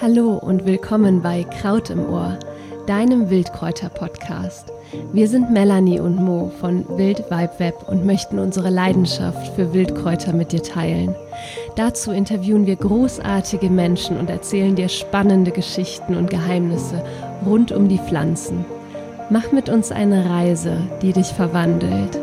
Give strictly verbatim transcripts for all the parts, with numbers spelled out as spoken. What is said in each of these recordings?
Hallo und willkommen bei Kraut im Ohr, deinem Wildkräuter-Podcast. Wir sind Melanie und Mo von Wild Vibe Web und möchten unsere Leidenschaft für Wildkräuter mit dir teilen. Dazu interviewen wir großartige Menschen und erzählen dir spannende Geschichten und Geheimnisse rund um die Pflanzen. Mach mit uns eine Reise, die dich verwandelt.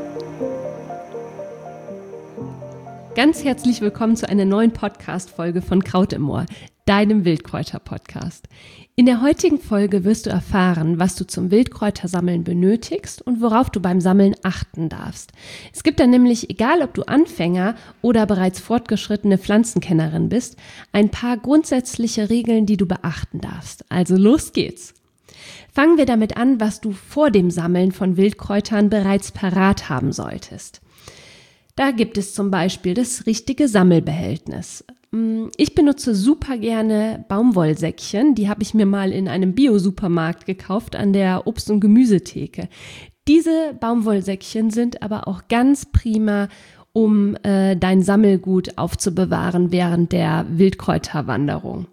Ganz herzlich willkommen zu einer neuen Podcast-Folge von Kraut im Ohr, deinem Wildkräuter-Podcast. In der heutigen Folge wirst du erfahren, was du zum Wildkräutersammeln benötigst und worauf du beim Sammeln achten darfst. Es gibt dann nämlich, egal ob du Anfänger oder bereits fortgeschrittene Pflanzenkennerin bist, ein paar grundsätzliche Regeln, die du beachten darfst. Also los geht's! Fangen wir damit an, was du vor dem Sammeln von Wildkräutern bereits parat haben solltest. Da gibt es zum Beispiel das richtige Sammelbehältnis. Ich benutze super gerne Baumwollsäckchen, die habe ich mir mal in einem Bio-Supermarkt gekauft an der Obst- und Gemüsetheke. Diese Baumwollsäckchen sind aber auch ganz prima, um äh, dein Sammelgut aufzubewahren während der Wildkräuterwanderung.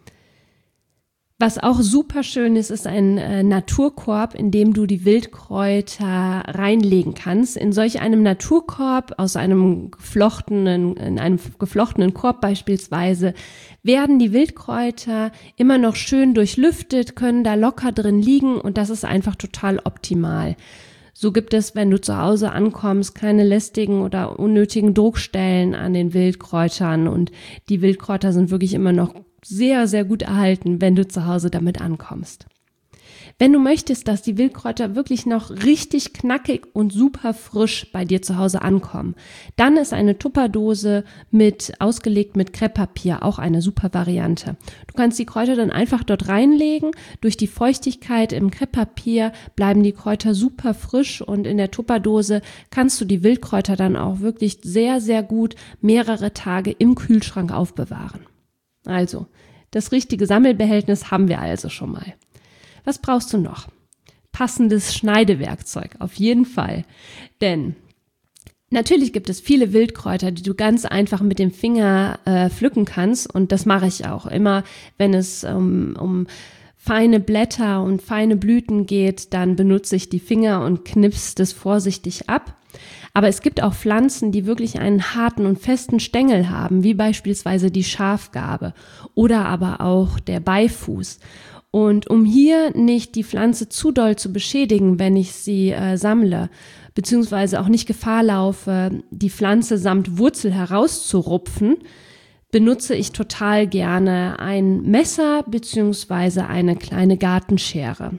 Was auch super schön ist, ist ein äh, Naturkorb, in dem du die Wildkräuter reinlegen kannst. In solch einem Naturkorb, aus einem geflochtenen, in einem geflochtenen Korb beispielsweise, werden die Wildkräuter immer noch schön durchlüftet, können da locker drin liegen und das ist einfach total optimal. So gibt es, wenn du zu Hause ankommst, keine lästigen oder unnötigen Druckstellen an den Wildkräutern und die Wildkräuter sind wirklich immer noch sehr, sehr gut erhalten, wenn du zu Hause damit ankommst. Wenn du möchtest, dass die Wildkräuter wirklich noch richtig knackig und super frisch bei dir zu Hause ankommen, dann ist eine Tupperdose mit ausgelegt mit Krepppapier auch eine super Variante. Du kannst die Kräuter dann einfach dort reinlegen. Durch die Feuchtigkeit im Krepppapier bleiben die Kräuter super frisch und in der Tupperdose kannst du die Wildkräuter dann auch wirklich sehr, sehr gut mehrere Tage im Kühlschrank aufbewahren. Also, das richtige Sammelbehältnis haben wir also schon mal. Was brauchst du noch? Passendes Schneidewerkzeug, auf jeden Fall. Denn natürlich gibt es viele Wildkräuter, die du ganz einfach mit dem Finger äh, pflücken kannst. Und das mache ich auch immer, wenn es um, um feine Blätter und feine Blüten geht, dann benutze ich die Finger und knipse das vorsichtig ab. Aber es gibt auch Pflanzen, die wirklich einen harten und festen Stängel haben, wie beispielsweise die Schafgarbe oder aber auch der Beifuß. Und um hier nicht die Pflanze zu doll zu beschädigen, wenn ich sie äh, sammle, beziehungsweise auch nicht Gefahr laufe, die Pflanze samt Wurzel herauszurupfen, benutze ich total gerne ein Messer beziehungsweise eine kleine Gartenschere.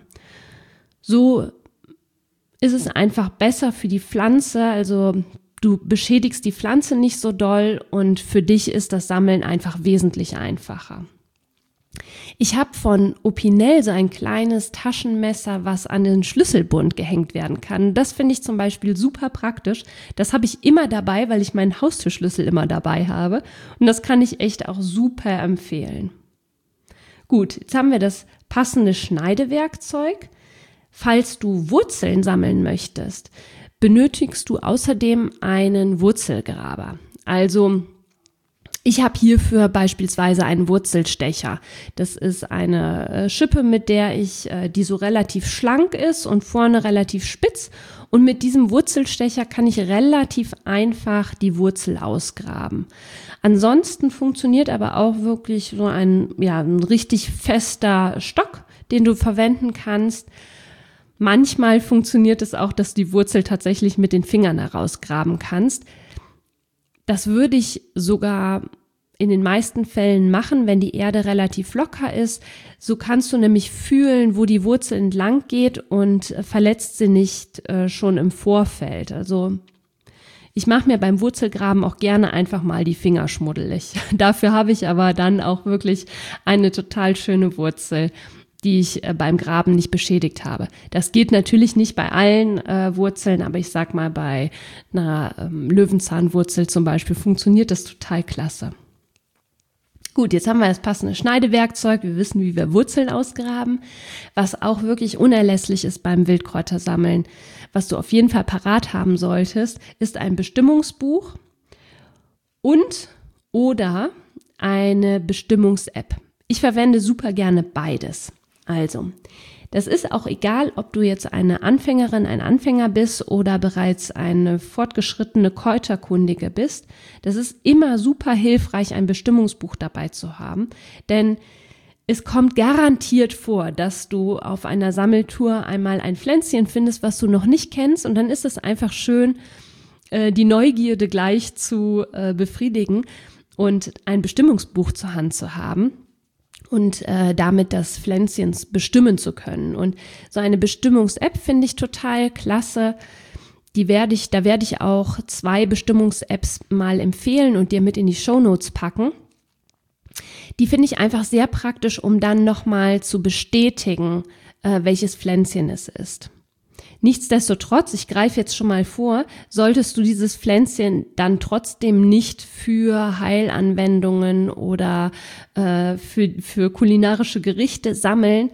So ist es einfach besser für die Pflanze, also du beschädigst die Pflanze nicht so doll und für dich ist das Sammeln einfach wesentlich einfacher. Ich habe von Opinel so ein kleines Taschenmesser, was an den Schlüsselbund gehängt werden kann. Das finde ich zum Beispiel super praktisch. Das habe ich immer dabei, weil ich meinen Haustürschlüssel immer dabei habe und das kann ich echt auch super empfehlen. Gut, jetzt haben wir das passende Schneidewerkzeug. Falls du Wurzeln sammeln möchtest, benötigst du außerdem einen Wurzelgraber. Also ich habe hierfür beispielsweise einen Wurzelstecher. Das ist eine Schippe, mit der ich, die so relativ schlank ist und vorne relativ spitz. Und mit diesem Wurzelstecher kann ich relativ einfach die Wurzel ausgraben. Ansonsten funktioniert aber auch wirklich so ein, ja, ein richtig fester Stock, den du verwenden kannst. Manchmal funktioniert es auch, dass du die Wurzel tatsächlich mit den Fingern herausgraben kannst. Das würde ich sogar in den meisten Fällen machen, wenn die Erde relativ locker ist. So kannst du nämlich fühlen, wo die Wurzel entlang geht und verletzt sie nicht äh, schon im Vorfeld. Also ich mache mir beim Wurzelgraben auch gerne einfach mal die Finger schmuddelig. Dafür habe ich aber dann auch wirklich eine total schöne Wurzel, die ich äh, beim Graben nicht beschädigt habe. Das geht natürlich nicht bei allen äh, Wurzeln, aber ich sag mal, bei einer ähm, Löwenzahnwurzel zum Beispiel funktioniert das total klasse. Gut, jetzt haben wir das passende Schneidewerkzeug. Wir wissen, wie wir Wurzeln ausgraben. Was auch wirklich unerlässlich ist beim Wildkräutersammeln, was du auf jeden Fall parat haben solltest, ist ein Bestimmungsbuch und oder eine Bestimmungs-App. Ich verwende super gerne beides. Also, das ist auch egal, ob du jetzt eine Anfängerin, ein Anfänger bist oder bereits eine fortgeschrittene Kräuterkundige bist. Das ist immer super hilfreich, ein Bestimmungsbuch dabei zu haben, denn es kommt garantiert vor, dass du auf einer Sammeltour einmal ein Pflänzchen findest, was du noch nicht kennst, und dann ist es einfach schön, die Neugierde gleich zu befriedigen und ein Bestimmungsbuch zur Hand zu haben und äh, damit das Pflänzchen bestimmen zu können. Und so eine Bestimmungs-App finde ich total klasse. Die werde ich, da werde ich auch zwei Bestimmungs-Apps mal empfehlen und dir mit in die Shownotes packen. Die finde ich einfach sehr praktisch, um dann nochmal zu bestätigen, äh, welches Pflänzchen es ist. Nichtsdestotrotz, ich greife jetzt schon mal vor, solltest du dieses Pflänzchen dann trotzdem nicht für Heilanwendungen oder äh, für, für kulinarische Gerichte sammeln,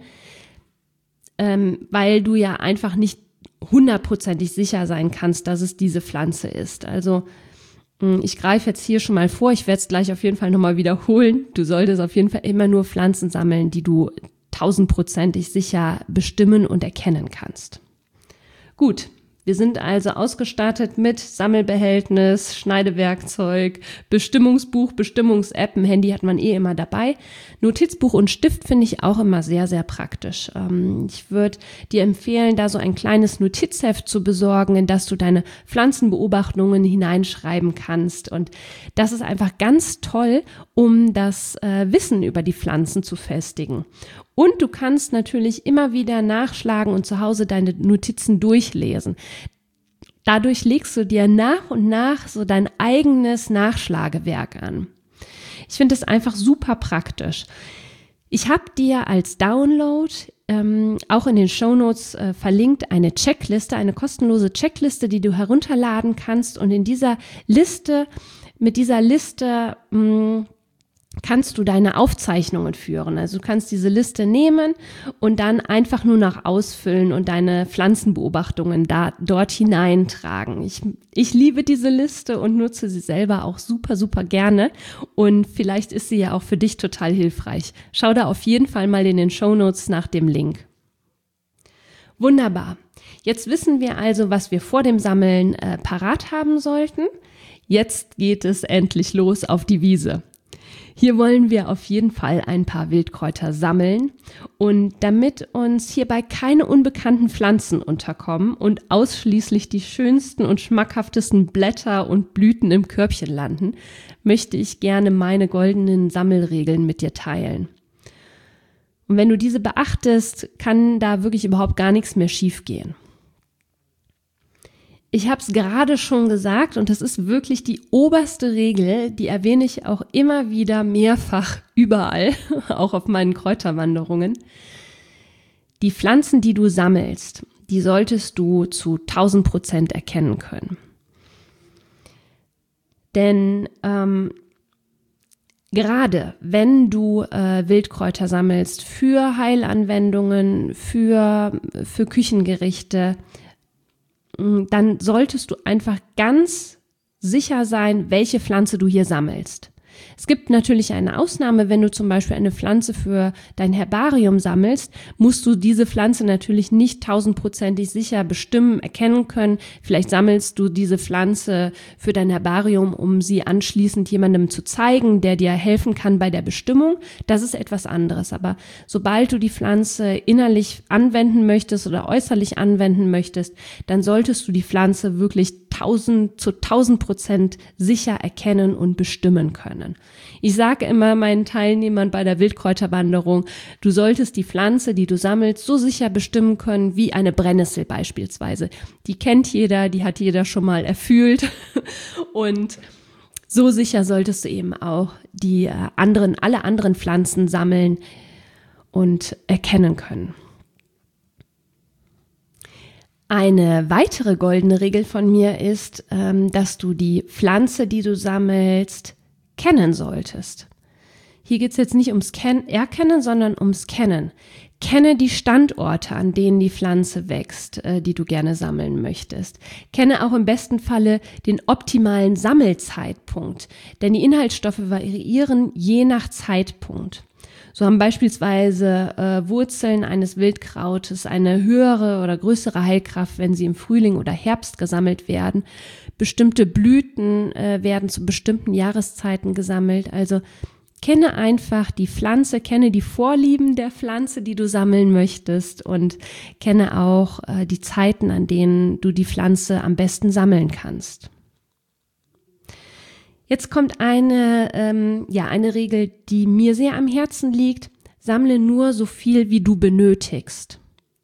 ähm, weil du ja einfach nicht hundertprozentig sicher sein kannst, dass es diese Pflanze ist. Also ich greife jetzt hier schon mal vor, ich werde es gleich auf jeden Fall nochmal wiederholen. Du solltest auf jeden Fall immer nur Pflanzen sammeln, die du tausendprozentig sicher bestimmen und erkennen kannst. Gut, wir sind also ausgestattet mit Sammelbehältnis, Schneidewerkzeug, Bestimmungsbuch, Bestimmungs-App, ein Handy hat man eh immer dabei. Notizbuch und Stift finde ich auch immer sehr, sehr praktisch. Ähm, ich würde dir empfehlen, da so ein kleines Notizheft zu besorgen, in das du deine Pflanzenbeobachtungen hineinschreiben kannst. Und das ist einfach ganz toll, um das äh, Wissen über die Pflanzen zu festigen. Und du kannst natürlich immer wieder nachschlagen und zu Hause deine Notizen durchlesen. Dadurch legst du dir nach und nach so dein eigenes Nachschlagewerk an. Ich finde es einfach super praktisch. Ich habe dir als Download ähm, auch in den Shownotes äh, verlinkt eine Checkliste, eine kostenlose Checkliste, die du herunterladen kannst. Und in dieser Liste, mit dieser Liste mh, kannst du deine Aufzeichnungen führen. Also du kannst diese Liste nehmen und dann einfach nur noch ausfüllen und deine Pflanzenbeobachtungen da, dort hineintragen. Ich, ich liebe diese Liste und nutze sie selber auch super, super gerne. Und vielleicht ist sie ja auch für dich total hilfreich. Schau da auf jeden Fall mal in den Shownotes nach dem Link. Wunderbar. Jetzt wissen wir also, was wir vor dem Sammeln äh, parat haben sollten. Jetzt geht es endlich los auf die Wiese. Hier wollen wir auf jeden Fall ein paar Wildkräuter sammeln, und damit uns hierbei keine unbekannten Pflanzen unterkommen und ausschließlich die schönsten und schmackhaftesten Blätter und Blüten im Körbchen landen, möchte ich gerne meine goldenen Sammelregeln mit dir teilen. Und wenn du diese beachtest, kann da wirklich überhaupt gar nichts mehr schiefgehen. Ich habe es gerade schon gesagt, und das ist wirklich die oberste Regel, die erwähne ich auch immer wieder mehrfach überall, auch auf meinen Kräuterwanderungen. Die Pflanzen, die du sammelst, die solltest du zu tausend Prozent erkennen können. Denn ähm, gerade wenn du äh, Wildkräuter sammelst für Heilanwendungen, für, für Küchengerichte, dann solltest du einfach ganz sicher sein, welche Pflanze du hier sammelst. Es gibt natürlich eine Ausnahme, wenn du zum Beispiel eine Pflanze für dein Herbarium sammelst, musst du diese Pflanze natürlich nicht tausendprozentig sicher bestimmen, erkennen können. Vielleicht sammelst du diese Pflanze für dein Herbarium, um sie anschließend jemandem zu zeigen, der dir helfen kann bei der Bestimmung. Das ist etwas anderes. Aber sobald du die Pflanze innerlich anwenden möchtest oder äußerlich anwenden möchtest, dann solltest du die Pflanze wirklich tausend zu tausend Prozent sicher erkennen und bestimmen können. Ich sage immer meinen Teilnehmern bei der Wildkräuterwanderung, du solltest die Pflanze, die du sammelst, so sicher bestimmen können wie eine Brennnessel beispielsweise. Die kennt jeder, die hat jeder schon mal erfühlt, und so sicher solltest du eben auch die anderen, alle anderen Pflanzen sammeln und erkennen können. Eine weitere goldene Regel von mir ist, dass du die Pflanze, die du sammelst, kennen solltest. Hier geht es jetzt nicht ums Ken- Erkennen, sondern ums Kennen. Kenne die Standorte, an denen die Pflanze wächst, die du gerne sammeln möchtest. Kenne auch im besten Falle den optimalen Sammelzeitpunkt, denn die Inhaltsstoffe variieren je nach Zeitpunkt. So haben beispielsweise äh, Wurzeln eines Wildkrautes eine höhere oder größere Heilkraft, wenn sie im Frühling oder Herbst gesammelt werden. Bestimmte Blüten äh, werden zu bestimmten Jahreszeiten gesammelt. Also kenne einfach die Pflanze, kenne die Vorlieben der Pflanze, die du sammeln möchtest, und kenne auch äh, die Zeiten, an denen du die Pflanze am besten sammeln kannst. Jetzt kommt eine, ähm, ja, eine Regel, die mir sehr am Herzen liegt. Sammle nur so viel, wie du benötigst.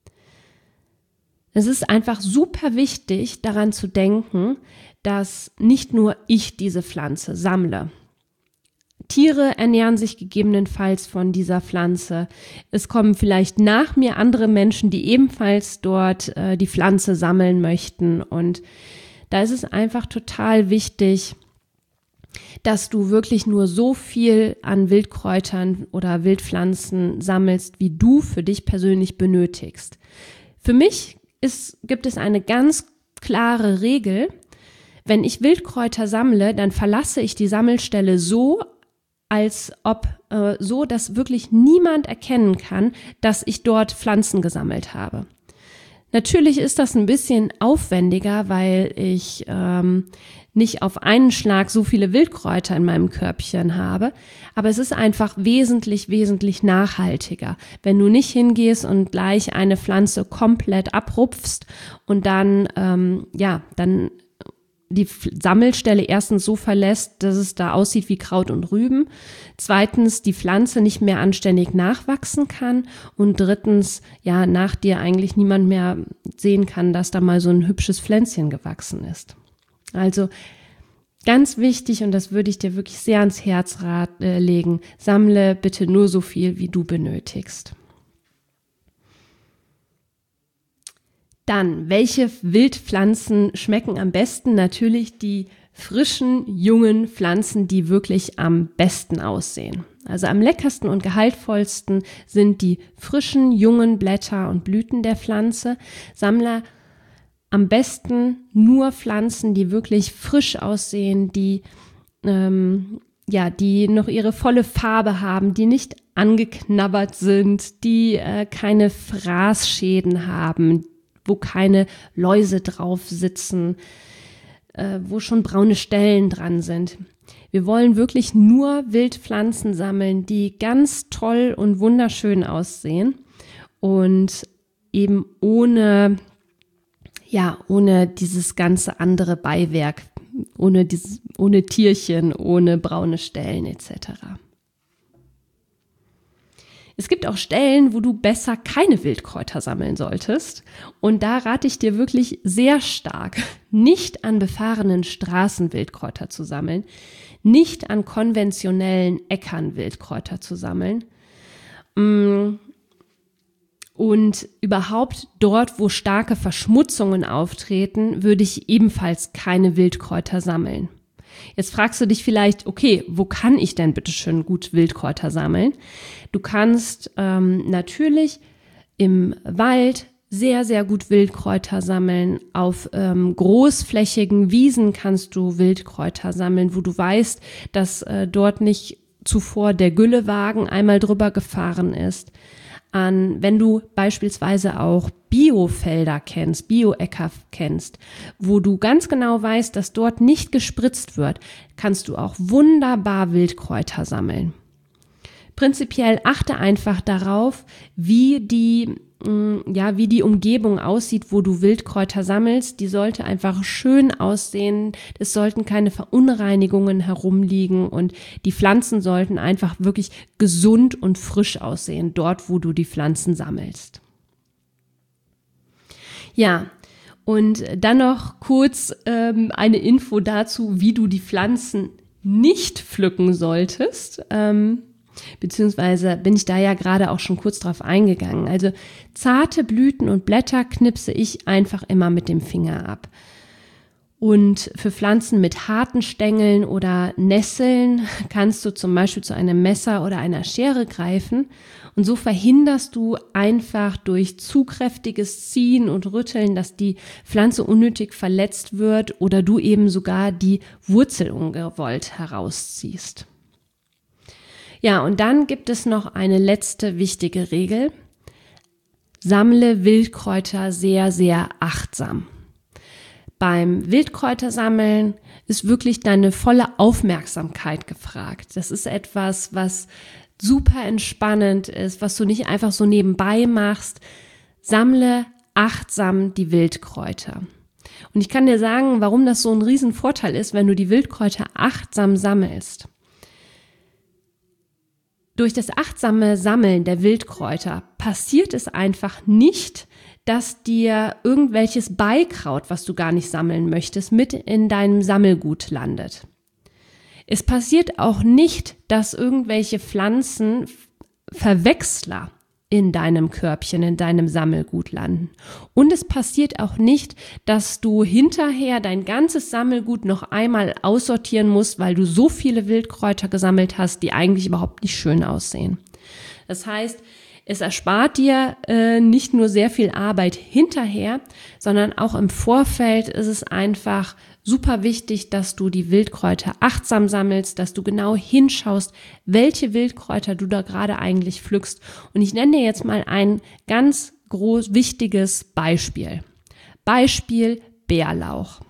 Es ist einfach super wichtig, daran zu denken, dass nicht nur ich diese Pflanze sammle. Tiere ernähren sich gegebenenfalls von dieser Pflanze. Es kommen vielleicht nach mir andere Menschen, die ebenfalls dort äh, die Pflanze sammeln möchten. Und da ist es einfach total wichtig, dass du wirklich nur so viel an Wildkräutern oder Wildpflanzen sammelst, wie du für dich persönlich benötigst. Für mich ist, gibt es eine ganz klare Regel. Wenn ich Wildkräuter sammle, dann verlasse ich die Sammelstelle so, als ob äh, so, dass wirklich niemand erkennen kann, dass ich dort Pflanzen gesammelt habe. Natürlich ist das ein bisschen aufwendiger, weil ich ähm, nicht auf einen Schlag so viele Wildkräuter in meinem Körbchen habe, aber es ist einfach wesentlich, wesentlich nachhaltiger, wenn du nicht hingehst und gleich eine Pflanze komplett abrupfst und dann, ähm, ja, dann die Sammelstelle erstens so verlässt, dass es da aussieht wie Kraut und Rüben, zweitens die Pflanze nicht mehr anständig nachwachsen kann und drittens, ja, nach dir eigentlich niemand mehr sehen kann, dass da mal so ein hübsches Pflänzchen gewachsen ist. Also ganz wichtig, und das würde ich dir wirklich sehr ans Herz rat, äh, legen, sammle bitte nur so viel, wie du benötigst. Dann, welche Wildpflanzen schmecken am besten? Natürlich die frischen, jungen Pflanzen, die wirklich am besten aussehen. Also am leckersten und gehaltvollsten sind die frischen, jungen Blätter und Blüten der Pflanze. Sammle am besten nur Pflanzen, die wirklich frisch aussehen, die, ähm, ja, die noch ihre volle Farbe haben, die nicht angeknabbert sind, die äh, keine Fraßschäden haben, wo keine Läuse drauf sitzen, äh, wo schon braune Stellen dran sind. Wir wollen wirklich nur Wildpflanzen sammeln, die ganz toll und wunderschön aussehen und eben ohne, ja, ohne dieses ganze andere Beiwerk, ohne dieses, ohne Tierchen, ohne braune Stellen et cetera. Es gibt auch Stellen, wo du besser keine Wildkräuter sammeln solltest. Und da rate ich dir wirklich sehr stark, nicht an befahrenen Straßen Wildkräuter zu sammeln, nicht an konventionellen Äckern Wildkräuter zu sammeln und überhaupt dort, wo starke Verschmutzungen auftreten, würde ich ebenfalls keine Wildkräuter sammeln. Jetzt fragst du dich vielleicht, okay, wo kann ich denn bitte schön gut Wildkräuter sammeln? Du kannst ähm, natürlich im Wald sehr, sehr gut Wildkräuter sammeln. Auf ähm, großflächigen Wiesen kannst du Wildkräuter sammeln, wo du weißt, dass äh, dort nicht zuvor der Güllewagen einmal drüber gefahren ist. An, wenn du beispielsweise auch Biofelder kennst, Bioäcker kennst, wo du ganz genau weißt, dass dort nicht gespritzt wird, kannst du auch wunderbar Wildkräuter sammeln. Prinzipiell achte einfach darauf, wie die, ja, wie die Umgebung aussieht, wo du Wildkräuter sammelst. Die sollte einfach schön aussehen. Es sollten keine Verunreinigungen herumliegen und die Pflanzen sollten einfach wirklich gesund und frisch aussehen, dort, wo du die Pflanzen sammelst. Ja, und dann noch kurz ähm, eine Info dazu, wie du die Pflanzen nicht pflücken solltest. Ähm, Beziehungsweise bin ich da ja gerade auch schon kurz drauf eingegangen. Also zarte Blüten und Blätter knipse ich einfach immer mit dem Finger ab. Und für Pflanzen mit harten Stängeln oder Nesseln kannst du zum Beispiel zu einem Messer oder einer Schere greifen. Und so verhinderst du einfach durch zu kräftiges Ziehen und Rütteln, dass die Pflanze unnötig verletzt wird oder du eben sogar die Wurzel ungewollt herausziehst. Ja, und dann gibt es noch eine letzte wichtige Regel. Sammle Wildkräuter sehr, sehr achtsam. Beim Wildkräutersammeln ist wirklich deine volle Aufmerksamkeit gefragt. Das ist etwas, was super entspannend ist, was du nicht einfach so nebenbei machst. Sammle achtsam die Wildkräuter. Und ich kann dir sagen, warum das so ein Riesenvorteil ist, wenn du die Wildkräuter achtsam sammelst. Durch das achtsame Sammeln der Wildkräuter passiert es einfach nicht, dass dir irgendwelches Beikraut, was du gar nicht sammeln möchtest, mit in deinem Sammelgut landet. Es passiert auch nicht, dass irgendwelche Pflanzen Verwechsler in deinem Körbchen, in deinem Sammelgut landen. Und es passiert auch nicht, dass du hinterher dein ganzes Sammelgut noch einmal aussortieren musst, weil du so viele Wildkräuter gesammelt hast, die eigentlich überhaupt nicht schön aussehen. Das heißt, es erspart dir äh, nicht nur sehr viel Arbeit hinterher, sondern auch im Vorfeld ist es einfach super wichtig, dass du die Wildkräuter achtsam sammelst, dass du genau hinschaust, welche Wildkräuter du da gerade eigentlich pflückst. Und ich nenne dir jetzt mal ein ganz groß wichtiges Beispiel. Beispiel Bärlauch.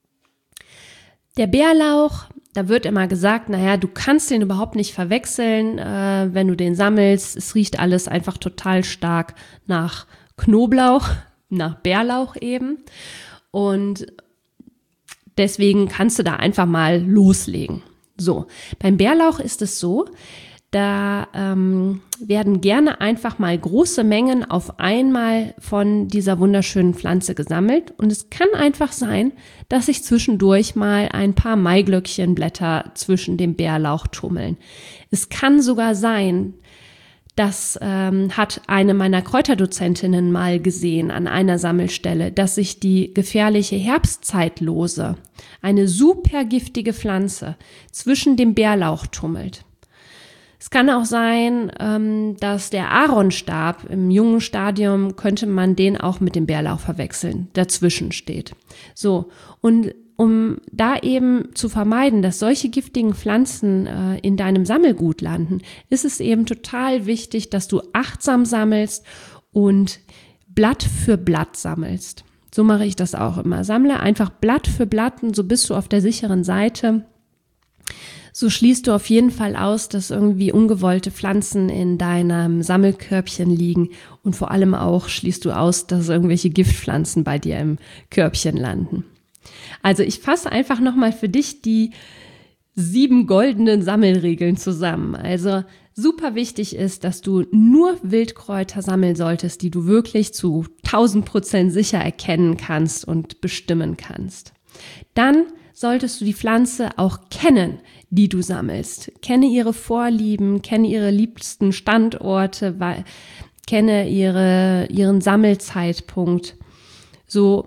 Der Bärlauch, da wird immer gesagt, naja, du kannst den überhaupt nicht verwechseln, äh, wenn du den sammelst. Es riecht alles einfach total stark nach Knoblauch, nach Bärlauch eben. Und deswegen kannst du da einfach mal loslegen. So, beim Bärlauch ist es so, da ähm, werden gerne einfach mal große Mengen auf einmal von dieser wunderschönen Pflanze gesammelt. Und es kann einfach sein, dass sich zwischendurch mal ein paar Maiglöckchenblätter zwischen dem Bärlauch tummeln. Es kann sogar sein, das ähm, hat eine meiner Kräuterdozentinnen mal gesehen an einer Sammelstelle, dass sich die gefährliche Herbstzeitlose, eine super giftige Pflanze, zwischen dem Bärlauch tummelt. Es kann auch sein, ähm, dass der Aaronstab im jungen Stadium, könnte man den auch mit dem Bärlauch verwechseln, dazwischen steht. So, und um da eben zu vermeiden, dass solche giftigen Pflanzen äh, in deinem Sammelgut landen, ist es eben total wichtig, dass du achtsam sammelst und Blatt für Blatt sammelst. So mache ich das auch immer. Sammle einfach Blatt für Blatt und so bist du auf der sicheren Seite. So schließt du auf jeden Fall aus, dass irgendwie ungewollte Pflanzen in deinem Sammelkörbchen liegen und vor allem auch schließt du aus, dass irgendwelche Giftpflanzen bei dir im Körbchen landen. Also ich fasse einfach nochmal für dich die sieben goldenen Sammelregeln zusammen. Also super wichtig ist, dass du nur Wildkräuter sammeln solltest, die du wirklich zu tausend Prozent sicher erkennen kannst und bestimmen kannst. Dann solltest du die Pflanze auch kennen, die du sammelst. Kenne ihre Vorlieben, kenne ihre liebsten Standorte, weil, kenne ihre, ihren Sammelzeitpunkt. So.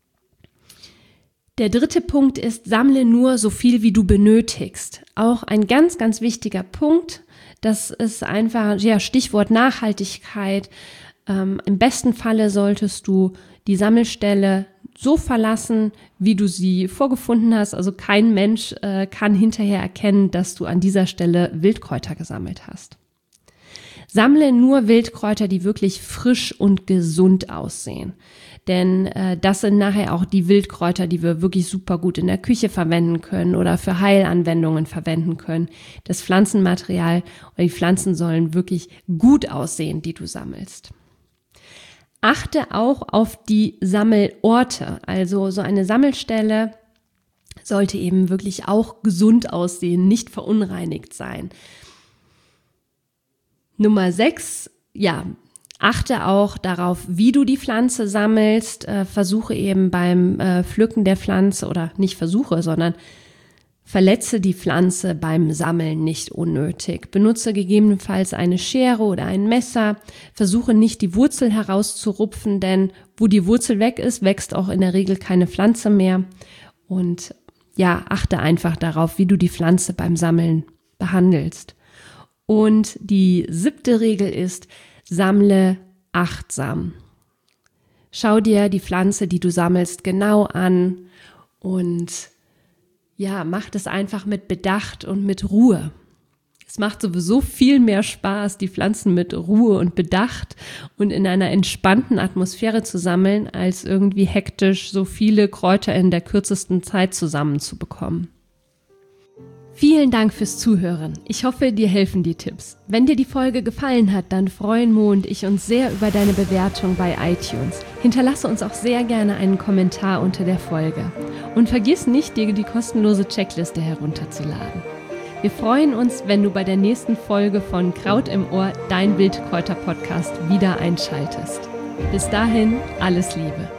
Der dritte Punkt ist, sammle nur so viel, wie du benötigst. Auch ein ganz, ganz wichtiger Punkt. Das ist einfach, ja, Stichwort Nachhaltigkeit. Ähm, im besten Falle solltest du die Sammelstelle so verlassen, wie du sie vorgefunden hast. Also kein Mensch äh, kann hinterher erkennen, dass du an dieser Stelle Wildkräuter gesammelt hast. Sammle nur Wildkräuter, die wirklich frisch und gesund aussehen. Denn äh, das sind nachher auch die Wildkräuter, die wir wirklich super gut in der Küche verwenden können oder für Heilanwendungen verwenden können. Das Pflanzenmaterial oder die Pflanzen sollen wirklich gut aussehen, die du sammelst. Achte auch auf die Sammelorte. Also so eine Sammelstelle sollte eben wirklich auch gesund aussehen, nicht verunreinigt sein. Nummer sechs, ja, achte auch darauf, wie du die Pflanze sammelst. Äh, versuche eben beim äh, Pflücken der Pflanze oder nicht versuche, sondern verletze die Pflanze beim Sammeln nicht unnötig. Benutze gegebenenfalls eine Schere oder ein Messer. Versuche nicht, die Wurzel herauszurupfen, denn wo die Wurzel weg ist, wächst auch in der Regel keine Pflanze mehr. Und ja, achte einfach darauf, wie du die Pflanze beim Sammeln behandelst. Und die siebte Regel ist, sammle achtsam. Schau dir die Pflanze, die du sammelst, genau an und ja, mach das einfach mit Bedacht und mit Ruhe. Es macht sowieso viel mehr Spaß, die Pflanzen mit Ruhe und Bedacht und in einer entspannten Atmosphäre zu sammeln, als irgendwie hektisch so viele Kräuter in der kürzesten Zeit zusammenzubekommen. Vielen Dank fürs Zuhören. Ich hoffe, dir helfen die Tipps. Wenn dir die Folge gefallen hat, dann freuen Mo und ich uns sehr über deine Bewertung bei iTunes. Hinterlasse uns auch sehr gerne einen Kommentar unter der Folge. Und vergiss nicht, dir die kostenlose Checkliste herunterzuladen. Wir freuen uns, wenn du bei der nächsten Folge von Kraut im Ohr, dein Wildkräuter-Podcast, wieder einschaltest. Bis dahin, alles Liebe.